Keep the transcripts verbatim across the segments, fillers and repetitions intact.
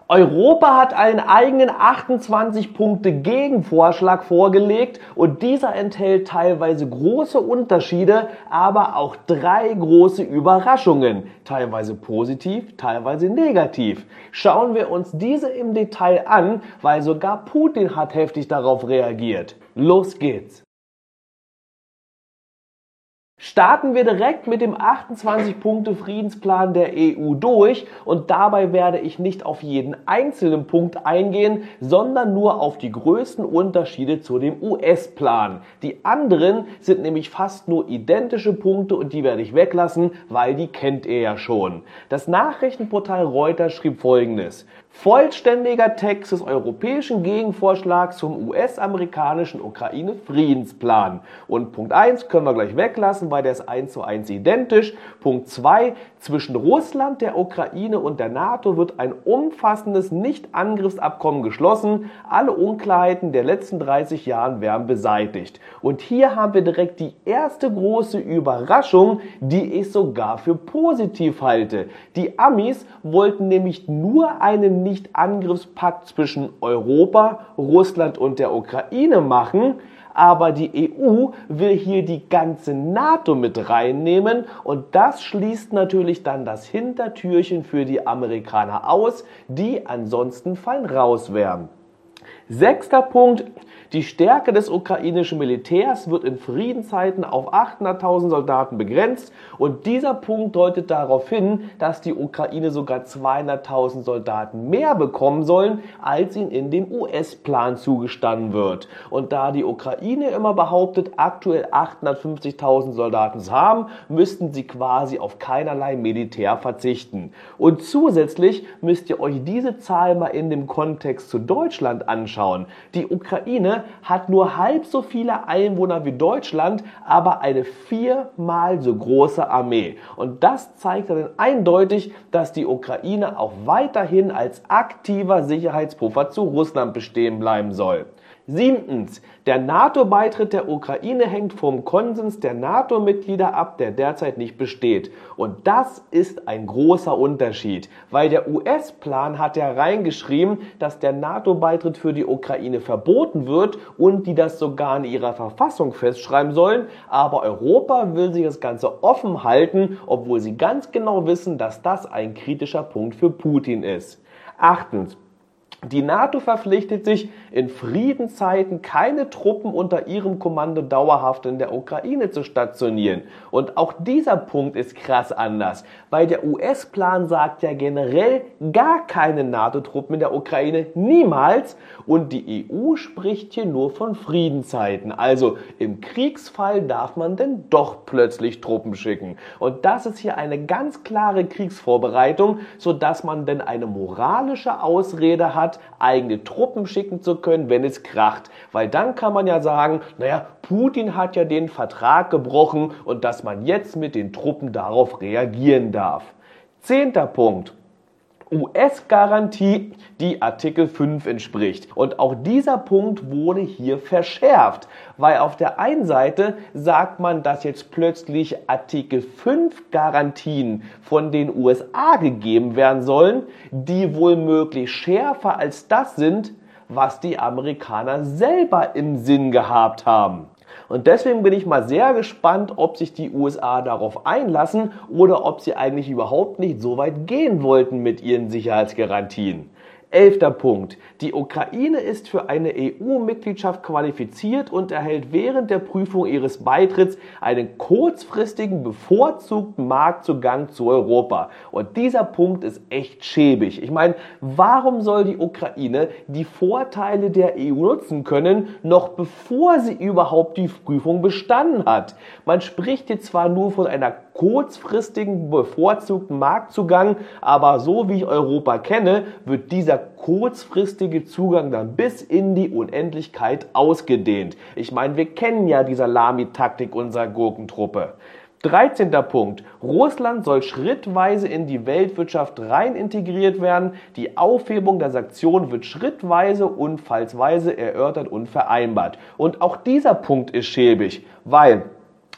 Europa hat einen eigenen achtundzwanzig Punkte Gegenvorschlag vorgelegt und dieser enthält teilweise große Unterschiede, aber auch drei große Überraschungen, teilweise positiv, teilweise negativ. Schauen wir uns diese im Detail an, weil sogar Putin hat heftig darauf reagiert. Los geht's! Starten wir direkt mit dem achtundzwanzig Punkte Friedensplan der E U durch und dabei werde ich nicht auf jeden einzelnen Punkt eingehen, sondern nur auf die größten Unterschiede zu dem U S-Plan. Die anderen sind nämlich fast nur identische Punkte und die werde ich weglassen, weil die kennt ihr ja schon. Das Nachrichtenportal Reuters schrieb Folgendes: Vollständiger Text des europäischen Gegenvorschlags zum U S-amerikanischen Ukraine-Friedensplan. Und Punkt eins können wir gleich weglassen, weil der ist eins zu eins identisch. Punkt zwei, zwischen Russland, der Ukraine und der NATO wird ein umfassendes Nicht-Angriffsabkommen geschlossen. Alle Unklarheiten der letzten dreißig Jahren werden beseitigt. Und hier haben wir direkt die erste große Überraschung, die ich sogar für positiv halte. Die Amis wollten nämlich nur einen Nicht-Angriffspakt zwischen Europa, Russland und der Ukraine machen, aber die E U will hier die ganze NATO mit reinnehmen und das schließt natürlich dann das Hintertürchen für die Amerikaner aus, die ansonsten fallen raus wären. Sechster Punkt: Die Stärke des ukrainischen Militärs wird in Friedenszeiten auf achthunderttausend Soldaten begrenzt und dieser Punkt deutet darauf hin, dass die Ukraine sogar zweihunderttausend Soldaten mehr bekommen sollen, als ihnen in dem U S-Plan zugestanden wird. Und da die Ukraine immer behauptet, aktuell achthundertfünfzigtausend Soldaten zu haben, müssten sie quasi auf keinerlei Militär verzichten. Und zusätzlich müsst ihr euch diese Zahl mal in dem Kontext zu Deutschland anschauen. Die Ukraine hat nur halb so viele Einwohner wie Deutschland, aber eine viermal so große Armee. Und das zeigt dann eindeutig, dass die Ukraine auch weiterhin als aktiver Sicherheitspuffer zu Russland bestehen bleiben soll. Siebtens. Der NATO-Beitritt der Ukraine hängt vom Konsens der NATO-Mitglieder ab, der derzeit nicht besteht. Und das ist ein großer Unterschied, weil der U S-Plan hat ja reingeschrieben, dass der NATO-Beitritt für die Ukraine verboten wird und die das sogar in ihrer Verfassung festschreiben sollen. Aber Europa will sich das Ganze offen halten, obwohl sie ganz genau wissen, dass das ein kritischer Punkt für Putin ist. Achtens. Die NATO verpflichtet sich, in Friedenszeiten keine Truppen unter ihrem Kommando dauerhaft in der Ukraine zu stationieren. Und auch dieser Punkt ist krass anders, weil der U S-Plan sagt ja generell gar keine NATO-Truppen in der Ukraine, niemals. Und die E U spricht hier nur von Friedenszeiten. Also im Kriegsfall darf man denn doch plötzlich Truppen schicken. Und das ist hier eine ganz klare Kriegsvorbereitung, sodass man denn eine moralische Ausrede hat, eigene Truppen schicken zu können, wenn es kracht. Weil dann kann man ja sagen, naja, Putin hat ja den Vertrag gebrochen und dass man jetzt mit den Truppen darauf reagieren darf. Zehnter Punkt. U S-Garantie, die Artikel fünf entspricht. Und auch dieser Punkt wurde hier verschärft, weil auf der einen Seite sagt man, dass jetzt plötzlich Artikel fünf Garantien von den U S A gegeben werden sollen, die wohl möglich schärfer als das sind, was die Amerikaner selber im Sinn gehabt haben. Und deswegen bin ich mal sehr gespannt, ob sich die U S A darauf einlassen oder ob sie eigentlich überhaupt nicht so weit gehen wollten mit ihren Sicherheitsgarantien. Elfter Punkt. Die Ukraine ist für eine E U-Mitgliedschaft qualifiziert und erhält während der Prüfung ihres Beitritts einen kurzfristigen bevorzugten Marktzugang zu Europa. Und dieser Punkt ist echt schäbig. Ich meine, warum soll die Ukraine die Vorteile der E U nutzen können, noch bevor sie überhaupt die Prüfung bestanden hat? Man spricht hier zwar nur von einer kurzfristigen bevorzugten Marktzugang, aber so wie ich Europa kenne, wird dieser kurzfristige Zugang dann bis in die Unendlichkeit ausgedehnt. Ich meine, wir kennen ja die Salami-Taktik unserer Gurkentruppe. dreizehnter Punkt. Russland soll schrittweise in die Weltwirtschaft rein integriert werden. Die Aufhebung der Sanktionen wird schrittweise und fallsweise erörtert und vereinbart. Und auch dieser Punkt ist schäbig, weil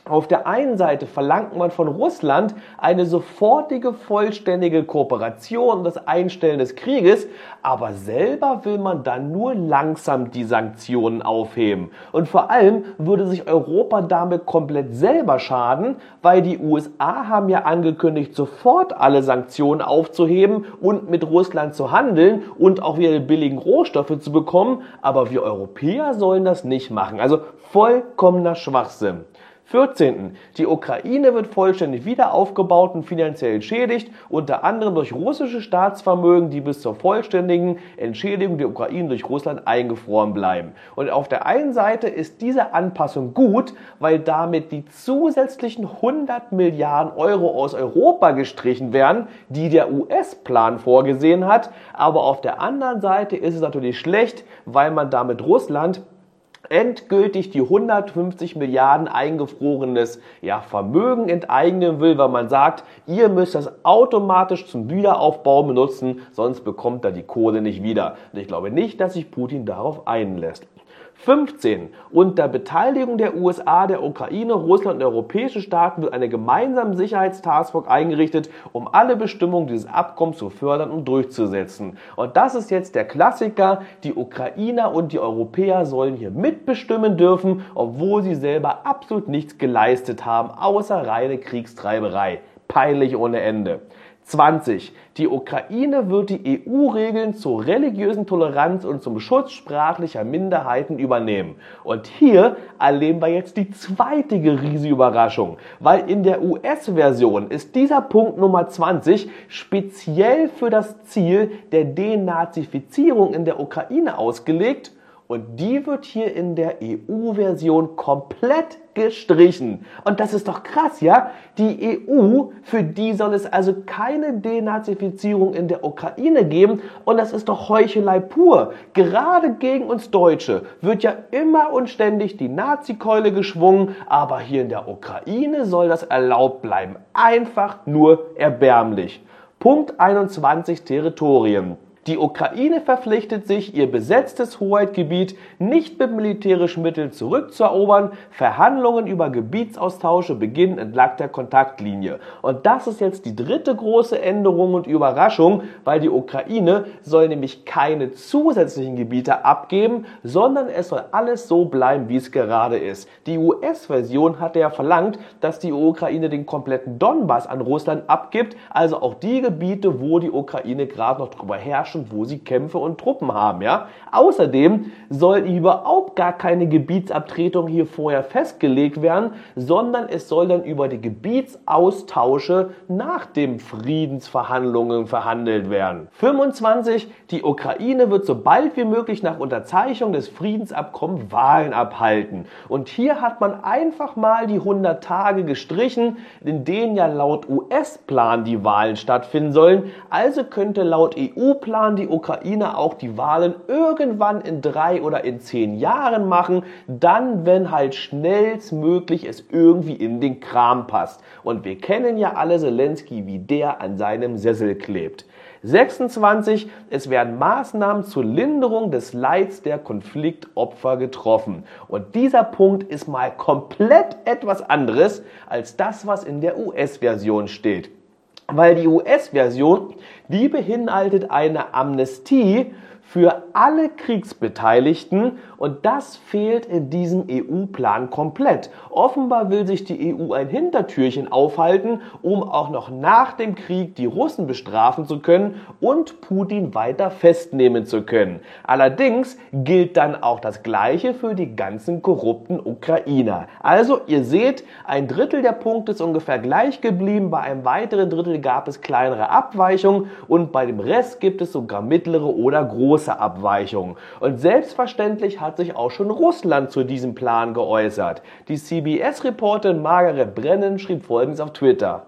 Auf der einen Seite verlangt man von Russland eine sofortige, vollständige Kooperation und das Einstellen des Krieges, aber selber will man dann nur langsam die Sanktionen aufheben. Und vor allem würde sich Europa damit komplett selber schaden, weil die U S A haben ja angekündigt, sofort alle Sanktionen aufzuheben und mit Russland zu handeln und auch wieder die billigen Rohstoffe zu bekommen, aber wir Europäer sollen das nicht machen. Also vollkommener Schwachsinn. vierzehnten Die Ukraine wird vollständig wieder aufgebaut und finanziell entschädigt, unter anderem durch russische Staatsvermögen, die bis zur vollständigen Entschädigung der Ukraine durch Russland eingefroren bleiben. Und auf der einen Seite ist diese Anpassung gut, weil damit die zusätzlichen hundert Milliarden Euro aus Europa gestrichen werden, die der U S-Plan vorgesehen hat. Aber auf der anderen Seite ist es natürlich schlecht, weil man damit Russland endgültig die hundertfünfzig Milliarden eingefrorenes ja, Vermögen enteignen will, weil man sagt, ihr müsst das automatisch zum Wiederaufbau benutzen, sonst bekommt er die Kohle nicht wieder. Und ich glaube nicht, dass sich Putin darauf einlässt. fünfzehn Unter Beteiligung der U S A, der Ukraine, Russland und der europäischen Staaten wird eine gemeinsame Sicherheitstaskforce eingerichtet, um alle Bestimmungen dieses Abkommens zu fördern und durchzusetzen. Und das ist jetzt der Klassiker. Die Ukrainer und die Europäer sollen hier mitbestimmen dürfen, obwohl sie selber absolut nichts geleistet haben, außer reine Kriegstreiberei. Peinlich ohne Ende. zwanzig Die Ukraine wird die E U-Regeln zur religiösen Toleranz und zum Schutz sprachlicher Minderheiten übernehmen. Und hier erleben wir jetzt die zweite riesige Überraschung, weil in der U S-Version ist dieser Punkt Nummer zwanzig speziell für das Ziel der Denazifizierung in der Ukraine ausgelegt. Und die wird hier in der E U-Version komplett gestrichen. Und das ist doch krass, ja? Die E U, für die soll es also keine Denazifizierung in der Ukraine geben. Und das ist doch Heuchelei pur. Gerade gegen uns Deutsche wird ja immer und ständig die Nazikeule geschwungen. Aber hier in der Ukraine soll das erlaubt bleiben. Einfach nur erbärmlich. Punkt einundzwanzig Territorien. Die Ukraine verpflichtet sich, ihr besetztes Hoheitsgebiet nicht mit militärischen Mitteln zurückzuerobern. Verhandlungen über Gebietsaustausche beginnen entlang der Kontaktlinie. Und das ist jetzt die dritte große Änderung und Überraschung, weil die Ukraine soll nämlich keine zusätzlichen Gebiete abgeben, sondern es soll alles so bleiben, wie es gerade ist. Die U S-Version hatte ja verlangt, dass die Ukraine den kompletten Donbass an Russland abgibt, also auch die Gebiete, wo die Ukraine gerade noch drüber herrscht, wo sie Kämpfe und Truppen haben, ja. Außerdem soll überhaupt gar keine Gebietsabtretung hier vorher festgelegt werden, sondern es soll dann über die Gebietsaustausche nach den Friedensverhandlungen verhandelt werden. fünfundzwanzig Die Ukraine wird so bald wie möglich nach Unterzeichnung des Friedensabkommens Wahlen abhalten. Und hier hat man einfach mal die hundert Tage gestrichen, in denen ja laut U S-Plan die Wahlen stattfinden sollen. Also könnte laut E U-Plan die Ukraine auch die Wahlen irgendwann in drei oder in zehn Jahren machen, dann, wenn halt schnellstmöglich es irgendwie in den Kram passt. Und wir kennen ja alle Zelensky, wie der an seinem Sessel klebt. sechsundzwanzig Es werden Maßnahmen zur Linderung des Leids der Konfliktopfer getroffen. Und dieser Punkt ist mal komplett etwas anderes als das, was in der U S-Version steht. Weil die U S-Version, die beinhaltet eine Amnestie für alle Kriegsbeteiligten und das fehlt in diesem E U-Plan komplett. Offenbar will sich die E U ein Hintertürchen aufhalten, um auch noch nach dem Krieg die Russen bestrafen zu können und Putin weiter festnehmen zu können. Allerdings gilt dann auch das Gleiche für die ganzen korrupten Ukrainer. Also ihr seht, ein Drittel der Punkte ist ungefähr gleich geblieben, bei einem weiteren Drittel gab es kleinere Abweichungen und bei dem Rest gibt es sogar mittlere oder große Abweichungen. Und selbstverständlich hat sich auch schon Russland zu diesem Plan geäußert. Die C B S-Reporterin Margaret Brennan schrieb Folgendes auf Twitter.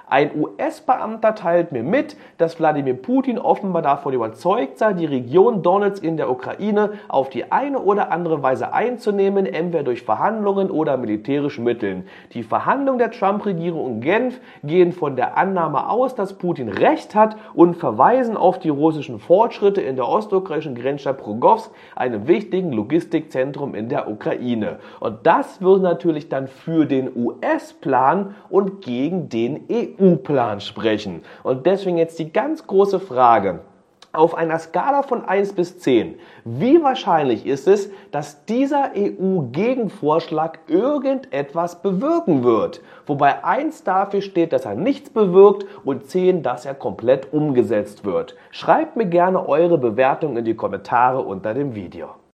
Ein U S-Beamter teilt mir mit, dass Wladimir Putin offenbar davon überzeugt sei, die Region Donetsk in der Ukraine auf die eine oder andere Weise einzunehmen, entweder durch Verhandlungen oder militärischen Mitteln. Die Verhandlungen der Trump-Regierung in Genf gehen von der Annahme aus, dass Putin Recht hat und verweisen auf die russischen Fortschritte in der ostukrainischen Grenzstadt Progowsk, einem wichtigen Logistikzentrum in der Ukraine. Und das würde natürlich dann für den U S-Plan und gegen den E U-Plan sprechen. Und deswegen jetzt die ganz große Frage: Auf einer Skala von eins bis zehn, wie wahrscheinlich ist es, dass dieser E U-Gegenvorschlag irgendetwas bewirken wird? Wobei eins dafür steht, dass er nichts bewirkt und zehn, dass er komplett umgesetzt wird. Schreibt mir gerne eure Bewertung in die Kommentare unter dem Video.